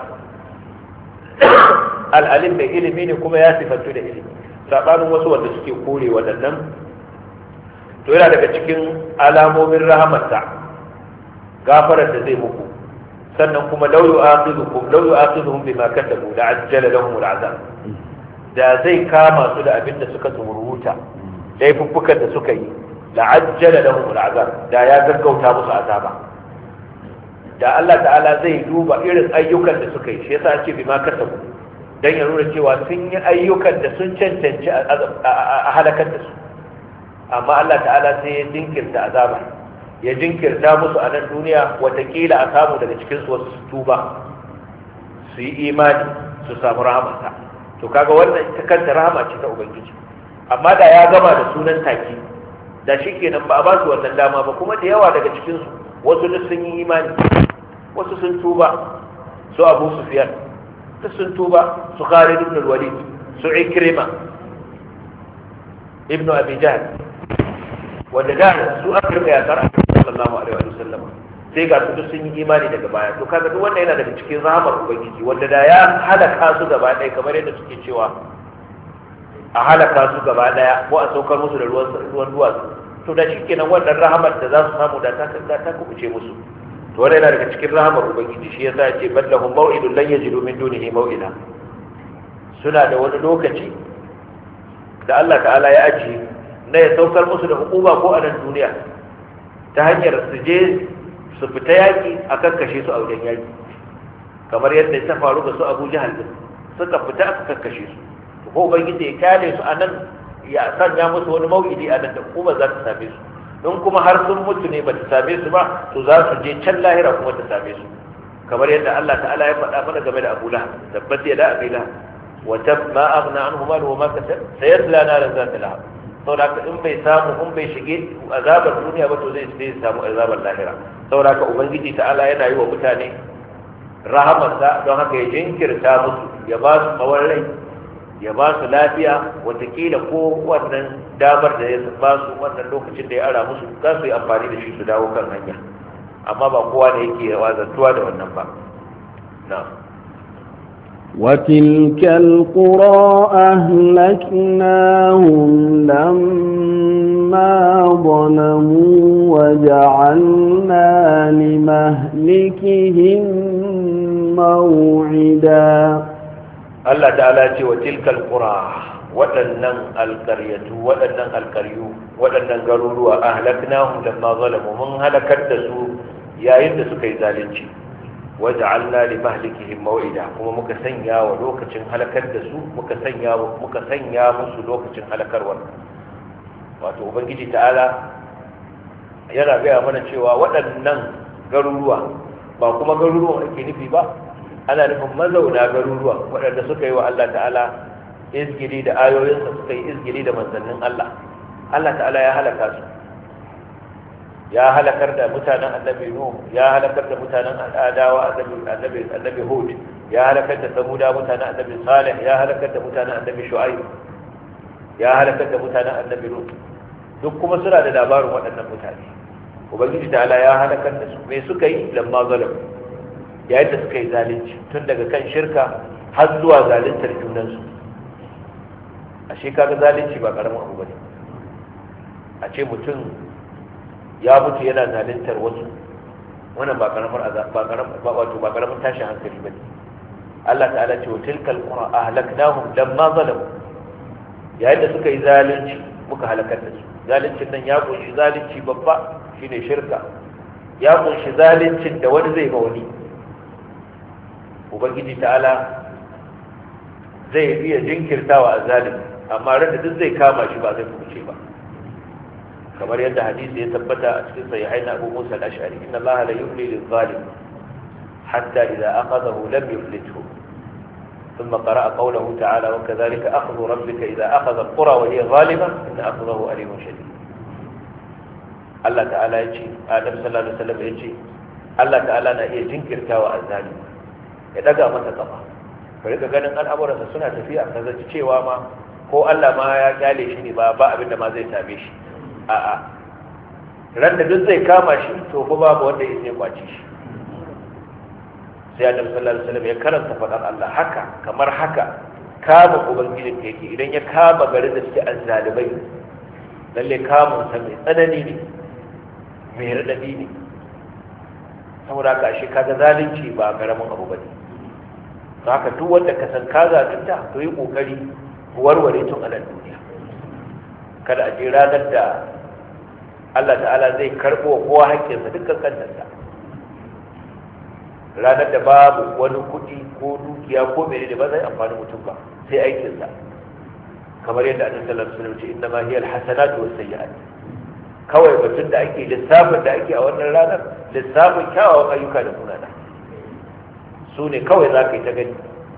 al-alim mai ilimi ne kuma ya sifantu da ilimi. Sabanin wasu wanda suke kore waɗannan, to yana daga cikin alamomin rahamarsa gafarar da zai muku, sannan kuma law yu'akhidhukum law yu'akhidhuhum bima kasabu la'ajjala lahum al'azab. da zai kama su da abin da suka tsururuta, laifuffukan da suka yi, la'ajjala lahum al'azab, da ya gaggauta musu azaba. da Allah ta'ala zai duba irin ayyukan da suka yi, shi yasa ake bima kasabu, dan ya nuna cewa sun yi ayyukan da sun cancanci a halakar da su, amma Allah ta'ala sai ya jinkirta azaba, ya jinkirta musu a nan duniya, watakila a samu daga cikin su wasu su tuba, su yi imani, su samu rahamarsa. to kaga wannan ita kanta rahama ce ta ubangiji. amma da ya gama da sunan taki, da shi kenan ba a ba su wannan dama ba. kuma da yawa daga cikinsu wasu duk sun yi imani, wasu sun tuba, su Abu Sufyan duk sun tuba, su Khalid ibn al-Walid, su Ikrima ibn Abi Jahl, wanda da su aka rika yakar sallallahu alaihi wa sallam, sai ga su duk sun yi imani daga baya. to kaga duk wannan yana daga cikin rahamar ubangiji, wanda da ya halaka su gaba ɗaya kamar yadda suke cewa a halaka su gaba daya ko a saukar musu da ruwan ruwan duwatsu, to da shi kenan wannan rahamar da za su samu da ta ta kubuce musu. to wannan yana daga cikin rahamar ubangiji, shi yasa yace ballahum maw'idun lan yajidu min dunihi maw'ida. suna da wani lokaci da Allah ta'ala ya ajiye na ya saukar musu da hukuma ko a nan duniya, ta hanyar su je su fita yaki a kakkashe su a wajen yaki, kamar yadda ta faru ga su Abu Jahal din, suka fita aka kakkashe su. ko ubangiji ya kyale su a nan, ya sanya musu wani mau'idi a nan da kuma za ta same su. in kuma har sun mutu ne ba ta same su ba, to za su je can lahira kuma ta same su, kamar yadda Allah ta'ala ya faɗa mana game da Abu Lahab, tabbat yada Abi Lahab wa tab ma aghna anhu maluhu wa ma kasab sayasla naran zata lahab. saboda haka in bai samu in bai shige azabar duniya ba, to zai sai samu azabar lahira. saboda haka ubangiji ta'ala yana yi wa mutane rahamarsa, don haka ya jinkirta musu, ya ba su tsawon rai, ya ba su lafiya, watakila ko wannan damar da ya ba su wannan lokacin da ya ara musu za su yi amfani da shi su dawo kan hanya. amma ba kowa ne yake wazantuwa da wannan ba. na وتلك القرى أهلكناهم لما ظلموا وجعلنا لمهلكهم موعدا. Allah ta'ala ce wa tilkal qura, waɗannan alƙaryatu, waɗannan alƙaryu, waɗannan garuruwa ahlaknahum lamma zalamu, mun halakar da su yayin da suka yi zalunci. waja'alna li mahlikihim maw'ida, kuma muka sanya wa lokacin halakar da su, muka sanya muka sanya musu lokacin halakarwa. wato ubangiji ta'ala yana gaya mana cewa waɗannan garuruwa ba kuma garuruwan ake nufi ba, ana nufin mazauna garuruwa waɗanda suka yi wa Allah ta'ala izgili da ayoyinsa, suka yi izgili da manzannin Allah. Allah ta'ala ya halaka su, ya halakar da mutanen annabi Nuh, ya halakar da mutanen Adawa, annabi annabi Hud, ya halakar da Samuda mutanen annabi Salih, ya halakar da mutanen annabi Shu'aib, ya halakar da mutanen annabi Lut. Duk kuma suna da labarin waɗannan mutane. Ubangiji ta'ala ya halakar da su. Me suka yi? Lamma zalam, yayin da suka yi zalunci, tun daga kan shirka har zuwa zaluntar junansu. Ashe kaga zalunci ba karamin abu bane. A ce mutum ya mutu yana zaluntar wasu, wannan ba karamar ba karamar ba wato ba karamar tashin hankali bane. Allah ta'ala ce wa tilkal qura ahlaknahum lamma zalamu, yayin da suka yi zalunci muka halakar da su. Zaluncin nan ya kunshi zalunci babba shine shirka, ya kunshi zaluncin da wani zai ba wani. Ubangiji ta'ala zai iya jinkirtawa azzalimi, amma ran da duk zai kama shi ba zai kuce ba, kamar yadda hadisi ya tabbata a cikin sahihain Abu Musa al-Ash'ari, inna Allah la yumli lil-zalim hatta idha akhadhahu lam yuflithu. ثم قرأ قوله تعالى وكذلك أخذ ربك إذا أخذ القرى وهي ظالمة إن أخذه أليم شديد. الله تعالى يجي آدم صلى الله عليه وسلم يجي الله تعالى نا iya jinkirtawa azzalimi, ya daga masa kafa, ka rika ganin al'amuransa suna tafiya ka zaci cewa ma ko Allah ma ya kyale shi ne ba ba abin da ma zai same shi. A'a, ran da duk zai kama shi to ko babu wanda ya sai kwace shi. Sai Annabi sallallahu alaihi wasallam ya karanta fadar Allah haka kamar haka kama ubangijin ka yake idan ya kama garin da suke azzalimai, lalle kamun sa mai tsanani ne, mai radadi ne. Saboda haka shi kaga zalunci ba karamin abu bane. Haka duk wanda ka san ka zalunta to yi kokari warware tun a nan duniya, kada a je ranar da Allah ta'ala zai karɓo kowa haƙƙinsa dukkan kantarsa, ranar da babu wani kuɗi ko dukiya ko mene da ba zai amfani mutum ba sai aikinsa, kamar yadda annabi sallallahu alaihi wasallam ce inna ma hiya alhasanatu was-sayyi'at. Kawai batun da ake lissafin da ake a wannan ranar lissafin kyawawan ayyuka da munana su ne kawai za ka yi ta gani.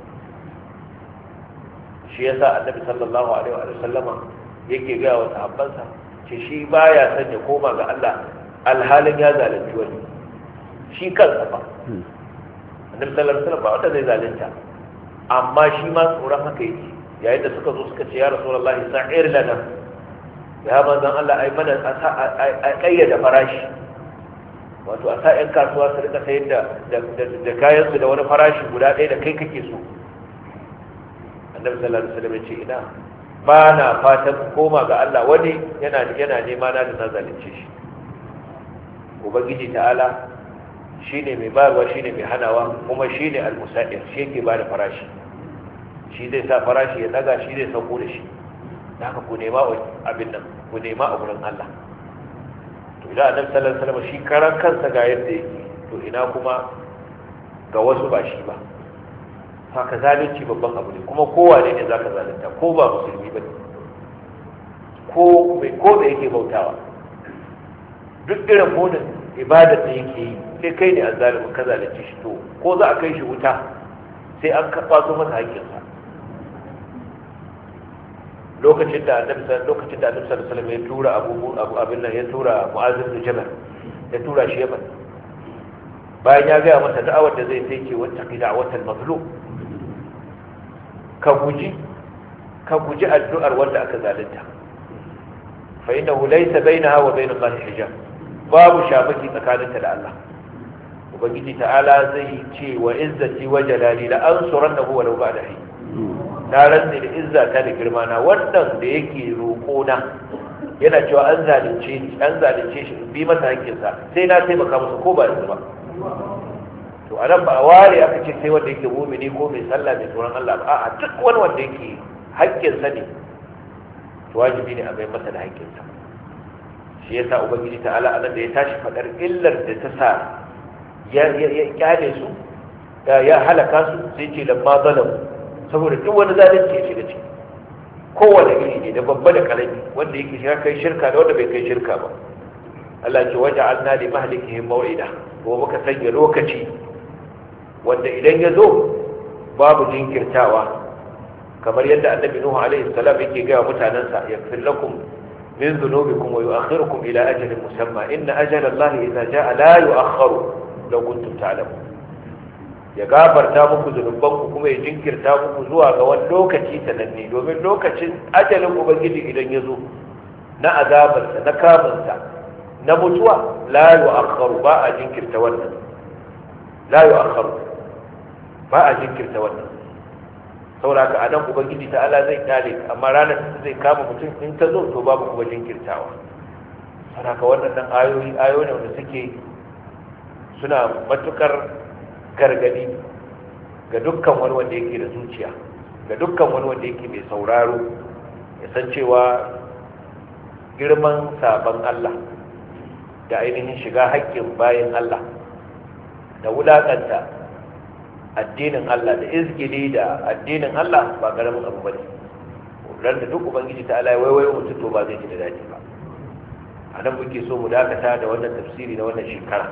Shi yasa annabi sallallahu alaihi wa sallama yake ga wa sahabbansa ce shi baya son ya koma ga Allah alhalin ya zalunci wani, shi kansa ba. Annabi sallallahu alaihi wasallam ba wanda zai zalunta, amma shi ma tsoron haka yake. Yayin da suka zo suka ce ya rasulullahi sa'ir lana, ya manzon Allah ai mana a kayyada farashi, wato a sa ƴan kasuwa su rika sayar da da kayan su da wani farashi guda ɗaya da kai kake so. Annabi sallallahu alaihi wasallam ya ce ina ba na fatan koma ga Allah wani yana yana nema na da na zalunce shi. Ubangiji ta'ala shine mai bayarwa, shine mai hanawa, kuma shine al-musa'ir, shi yake bada farashi. Shi zai sa farashi ya daga, shi zai sauko da shi. Haka ku nema abin nan, ku nema a gurin Allah. To idan Annabi sallallahu alaihi wasallam shi karan kansa ga yadda yake, to ina kuma ga wasu ba shi ba. Haka zalunci babban abu ne, kuma kowa ne ne zaka zalunta, ko ba musulmi bane, ko bai ko bai yake bautawa, duk irin munin ibadar da yake yi, sai kai ne azzalimin ka zalunci shi, to ko za a kai shi wuta sai an kwato masa haƙƙinsa. Lokacin da Annabi lokacin da Annabi sallallahu alaihi wasallam ya tura Abu Abu abin nan ya tura Mu'adh bin Jabal, ya tura shi Yaman. Bayan ya ga masa da'awar da zai sai ce wata da'watul mazlum, ka guji ka guji addu'ar wanda aka zalunta, fa innahu laysa bainaha wa bain Allah hijab, babu shabaki tsakaninta da Allah. Ubangiji ta'ala zai ce wa izzati wa jalali la ansurannahu wa law ba'da hin, na rantsi da izzata da girma na wannan da yake roƙo na yana cewa an zalunce ni an zalunce shi bi masa hakkinsa sai na taimaka masa ko ba yanzu ba. To anan ba a ware aka ce sai wanda yake mu'mini ko mai sallah mai tsoron Allah ba, a'a duk wani wanda yake hakkinsa ne to wajibi ne a bai masa da hakkinsa. Shi yasa ubangiji ta'ala anan da ya tashi fadar illar da ta sa ya ya kyale su ya halaka su sai ce lamma zalamu, saboda duk wani zalunci ya shiga ciki, kowane iri ne da babba da karami, wanda yake shiga kai shirka da wanda bai kai shirka ba. Allah ce waja'alna li mahlikihim maw'ida, ko muka sanya lokaci wanda idan ya zo babu jinkirtawa kamar yadda annabi nuhu alaihi salam yake ga mutanansa yaghfir lakum min dhunubikum wa yu'akhirukum ila ajalin musamma inna ajala allahi idha jaa la yu'akhkharu law kuntum ta'lamun ya gafarta muku zunubanku kuma ya jinkirta muku zuwa ga wani lokaci sananne domin lokacin ajalin ubangiji idan ya zo na azabarsa na kamunsa na mutuwa la yu'akhkharu ba a jinkirta wannan la yu'akhkharu ba a jinkirta wannan saboda a nan ubangiji ta ala zai kare amma ranar da zai kama mutum in ta zo to babu kuma jinkirtawa saboda ka wannan ayoyi ayoyi ne wanda suke suna matukar gargadi ga dukkan wani wanda yake da zuciya ga dukkan wani wanda yake mai sauraro ya san cewa girman sabon Allah da ainihin shiga haƙƙin bayan Allah da wulaƙanta addinin Allah da izgili da addinin Allah ba ƙaramin abu bane ran da duk ubangiji ta Allah waiwayo mutum to ba zai ji da daɗi ba a nan muke so mu dakata da wannan tafsiri na wannan shekara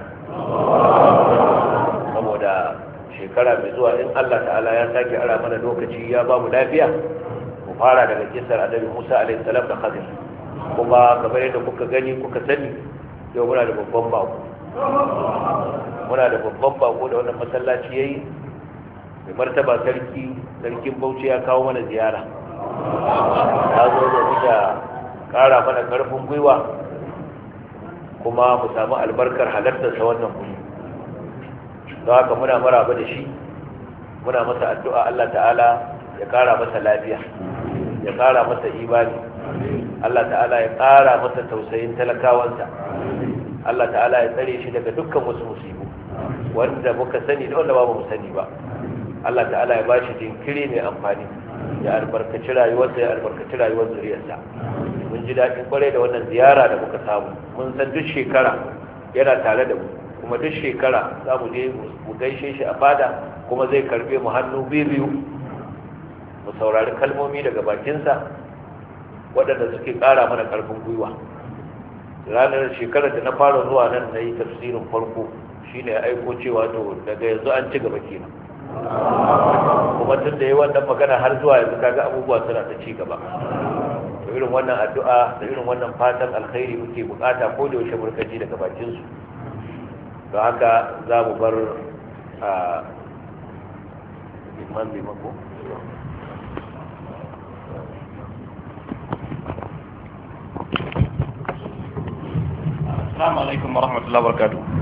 saboda shekara mai zuwa in Allah ta'ala ya sake ara mana lokaci ya ba mu lafiya mu fara daga kisar annabi Musa alaihi salam da Khadir kuma kamar yadda kuka gani kuka sani yau muna da babban bako muna da babban bako da wannan masallaci yayi mai martaba sarki sarkin Bauchi ya kawo mana ziyara ya zo da kara mana karfin gwiwa kuma mu samu albarkar halartarsa wannan guri don haka muna maraba da shi muna masa addu'a Allah ta'ala ya kara masa lafiya ya kara masa imani Allah ta'ala ya kara masa tausayin talakawansa Allah ta'ala ya tsare shi daga dukkan wasu musibu wanda muka sani da wanda ba mu sani ba Allah ta'ala ya bashi jinkiri mai amfani ya albarkaci rayuwarsa ya albarkaci rayuwar zuriyarsa mun ji daɗin kwarai da wannan ziyara da muka samu mun san duk shekara yana tare da mu kuma duk shekara za mu je mu gaishe shi a fada kuma zai karbe mu hannu biyu mu saurari kalmomi daga bakinsa waɗanda suke ƙara mana ƙarfin gwiwa ranar shekarar da na fara zuwa nan na yi tafsirin farko shine ya aiko cewa to daga yanzu an ci gaba kenan kuma tun da yi wannan magana har zuwa yanzu kaga abubuwa suna ta ci gaba da irin wannan addu'a da irin wannan fatan alkhairi muke bukata ko da yaushe murkaji daga bakin su don haka za mu bar a liman limako Assalamu alaikum warahmatullahi wabarakatuh